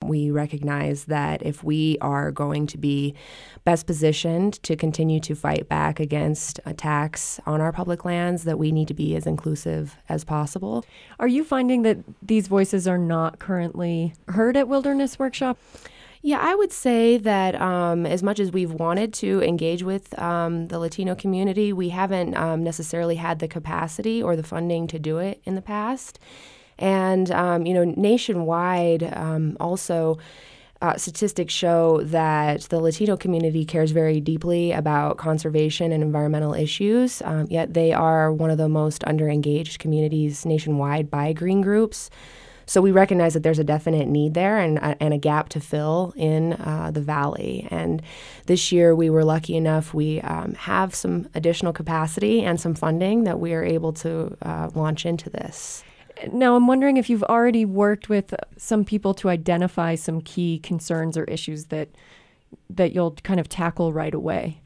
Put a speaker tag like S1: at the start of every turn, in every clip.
S1: We recognize that if we are going to be best positioned to continue to fight back against attacks on our public lands, that we need to be as inclusive as possible.
S2: Are you finding that these voices are not currently heard at Wilderness Workshop?
S1: Yeah, I would say that as much as we've wanted to engage with the Latino community, we haven't necessarily had the capacity or the funding to do it in the past. And, nationwide, also statistics show that the Latino community cares very deeply about conservation and environmental issues, yet they are one of the most underengaged communities nationwide by green groups. So we recognize that there's a definite need there and a gap to fill in the valley. And this year we were lucky enough, we have some additional capacity and some funding that we are able to launch into this.
S2: Now, I'm wondering if you've already worked with some people to identify some key concerns or issues that you'll kind of tackle right away.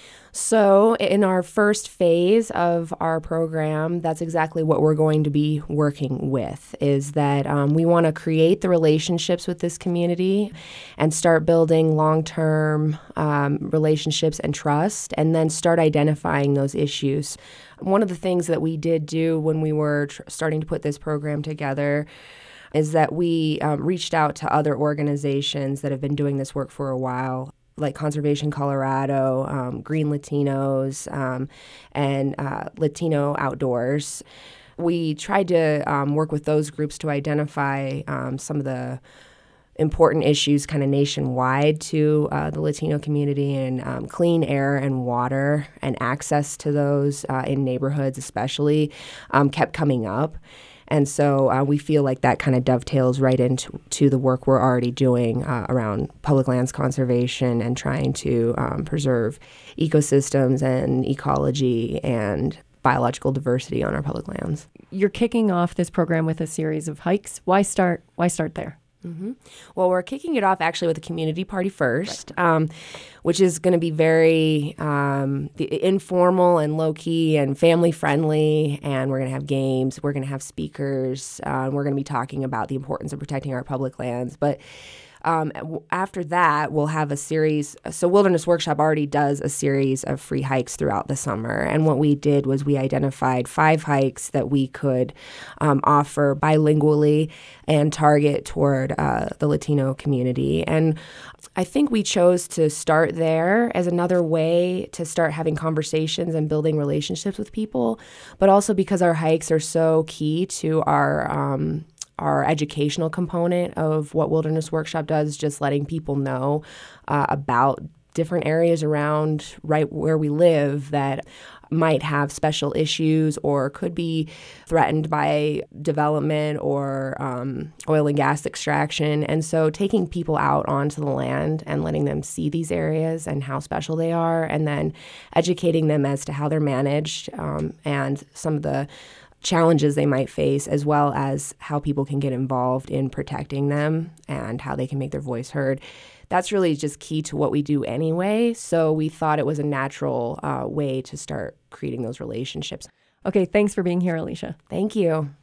S1: So in our first phase of our program, that's exactly what we're going to be working with, is that we want to create the relationships with this community and start building long-term relationships and trust, and then start identifying those issues. One of the things that we did do when we were starting to put this program together is that we reached out to other organizations that have been doing this work for a while, like Conservation Colorado, Green Latinos, and Latino Outdoors. We tried to work with those groups to identify some of the important issues kind of nationwide to the Latino community, and clean air and water and access to those in neighborhoods especially kept coming up. And so we feel like that kind of dovetails right into the work we're already doing around public lands conservation and trying to preserve ecosystems and ecology and biological diversity on our public lands.
S2: You're kicking off this program with a series of hikes. Why start there?
S1: Mm-hmm. Well, we're kicking it off actually with a community party first, right. Which is going to be very informal and low-key and family-friendly, and we're going to have games, we're going to have speakers, we're going to be talking about the importance of protecting our public lands. But after that, we'll have a series. So Wilderness Workshop already does a series of free hikes throughout the summer. And what we did was we identified 5 hikes that we could offer bilingually and target toward the Latino community. And I think we chose to start there as another way to start having conversations and building relationships with people, but also because our hikes are so key to our educational component of what Wilderness Workshop does, just letting people know about different areas around right where we live that might have special issues or could be threatened by development or oil and gas extraction. And so taking people out onto the land and letting them see these areas and how special they are, and then educating them as to how they're managed and some of the challenges they might face, as well as how people can get involved in protecting them and how they can make their voice heard. That's really just key to what we do anyway. So we thought it was a natural way to start creating those relationships.
S2: Okay, thanks for being here, Alicia.
S1: Thank you.